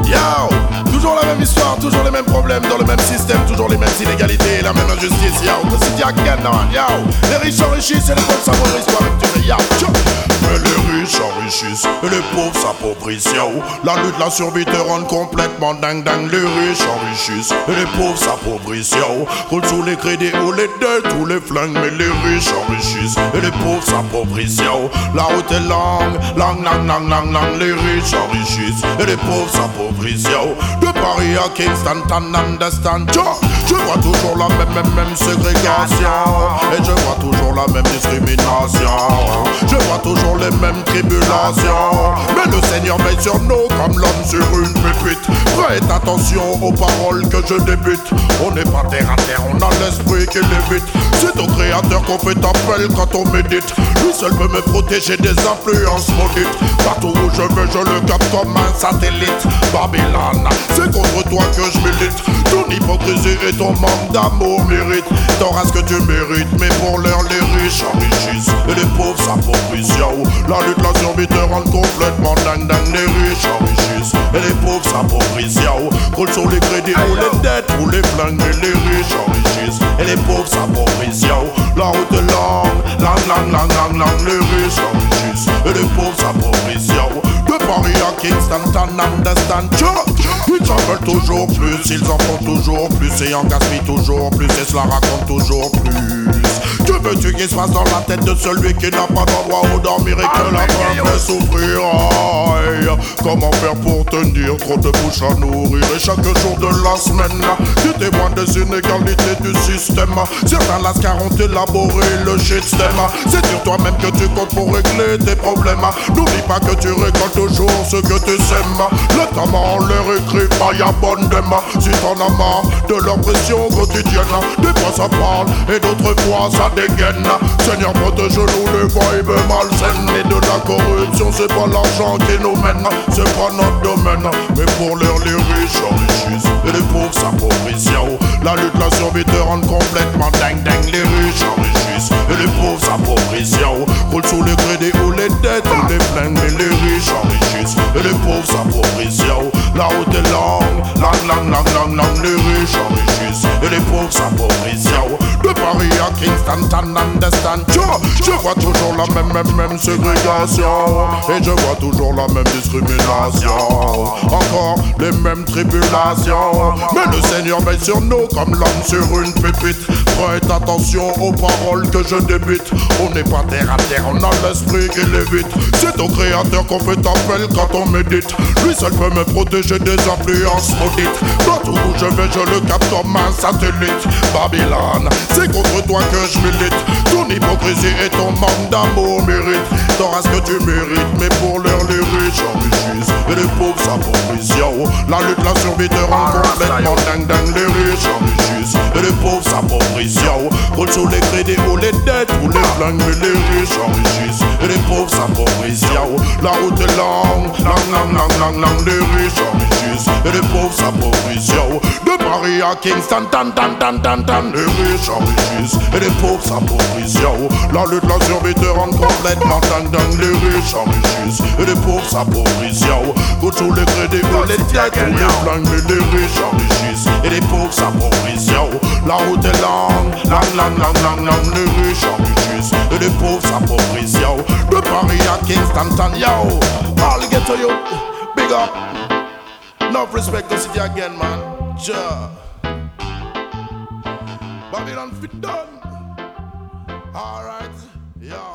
Yo, toujours la même histoire, toujours les mêmes problèmes dans le même système, toujours les mêmes inégalités, la même injustice. Yo, the city again, yo, les riches s'enrichissent et les pauvres s'appauvrissent. Toi-même tu fais yo. Mais les riches s'enrichissent et les pauvres s'appauvrissent. Yo, la lutte, la survie te rend complètement dingue. Les riches s'enrichissent et les pauvres s'appauvrissent. Yo, roule sous les crédits ou les dettes ou les flingues. Mais les riches s'enrichissent et les pauvres s'appauvrissent. Yo, la route est longue. Les riches s'enrichissent et les pauvres s'appauvrissent. Yo, de Paris à Kingston, t'en understand. Je vois toujours la même ségrégation et je vois toujours la même discrimination. Je vois toujours les mêmes tribulations. Mais le Seigneur veille sur nous comme l'homme sur une pépite. Prête attention aux paroles que je débute. On n'est pas terre à terre, on a l'esprit qui l'évite. C'est au Créateur qu'on fait appel quand on médite. Lui seul peut me protéger des influences maudites. Partout où je vais, je le capte comme un satellite. Babylone, c'est contre toi que je milite. Ton hypocrisie et ton manque d'amour mérite. T'auras ce que tu mérites, mais pour l'heure les riches s'enrichissent et les pauvres s'appauvrissent. Yo, la lutte, la survie te rend complètement dingue. Les riches s'enrichissent et les pauvres s'appauvrissent. Yo, roule sur les crédits ou les dettes ou les flingues. Mais les riches s'enrichissent et les pauvres s'appauvrissent. Yo, la route est longue. Les riches s'enrichissent et les pauvres s'appauvrissent. Yo, de Paris à Kingston, t'en understand. Ils en veulent toujours plus, ils en font toujours plus et en gaspillent toujours plus et cela raconte toujours plus. Que veux-tu qu'il se passe dans la tête de celui qui n'a pas d'endroit où dormir et que la faim fait souffrir? Aïe, comment faire pour tenir trop de bouches à nourrir? Et chaque jour de la semaine, tu témoignes des inégalités du système. Certains lascars ont élaboré le shitstem. C'est sur toi-même que tu comptes pour régler tes problèmes. N'oublie pas que tu récoltes toujours ce que tu sèmes. Le temps leur écrit faille abondamment. Si t'en as marre de leur pression quotidienne, des fois ça parle et d'autres fois ça dégaine. Seigneur protège-nous les vibes malsaines. Mais de la corruption c'est pas l'argent qui nous mène, c'est pas notre domaine. Mais pour l'heure les riches s'enrichissent et les pauvres s'appauvrissent. Yo, la lutte, la survie te rend complètement dingue. Les riches s'enrichissent et les pauvres s'appauvrissent. Yo, roule sous les crédits ou les dettes ou les flingues. Mais les riches s'enrichissent et les pauvres s'appauvrissent. Yo, la route est longue. Les riches s'enrichissent et les pauvres s'appauvrissent. Yo, de Paris à Kingston, t'en understand. Je vois toujours la même ségrégation et je vois toujours la même discrimination. Encore les mêmes tribulations. Mais le Seigneur veille sur nous comme l'homme sur une pépite. Prête attention aux paroles que je débite. On n'est pas terre à terre, on a l'esprit qui l'évite. C'est au Créateur qu'on fait appel quand on médite. Lui seul peut me protéger des influences maudites. Partout où je vais, je le capte comme un satellite. Babylone, c'est contre toi que je milite. Ton hypocrisie et ton manque d'amour mérite. T'auras ce que tu mérites, mais pour l'heure les riches s'enrichissent et les pauvres s'appauvrissent. Yo, la lutte, la survie te rend complètement dingue. Les riches s'enrichissent et les pauvres s'appauvrissent. Yo, roule sous les crédits ou les dettes ou les flingues. Mais les riches s'enrichissent et les pauvres s'appauvrissent. Yo, la route est longue. Les riches s'enrichissent et les pauvres s'appauvrissent. Yo, de Paris à Kingston, les riches s'enrichissent et les pauvres s'appauvrissent. Yo, la lutte, la survie te rend complètement dingue. Les riches s'enrichissent et les pauvres s'appauvrissent. Yo, roule sous les crédits ou les dettes ou les flingues. Mais les riches s'enrichissent et les pauvres s'appauvrissent. Yo, la route est longue. Les riches s'enrichissent et les pauvres s'appauvrissent. Yo, de Paris à Kingston, yo, all get to you, big up. Enough respect to city again, man. Babylon fit done. Alright, yo.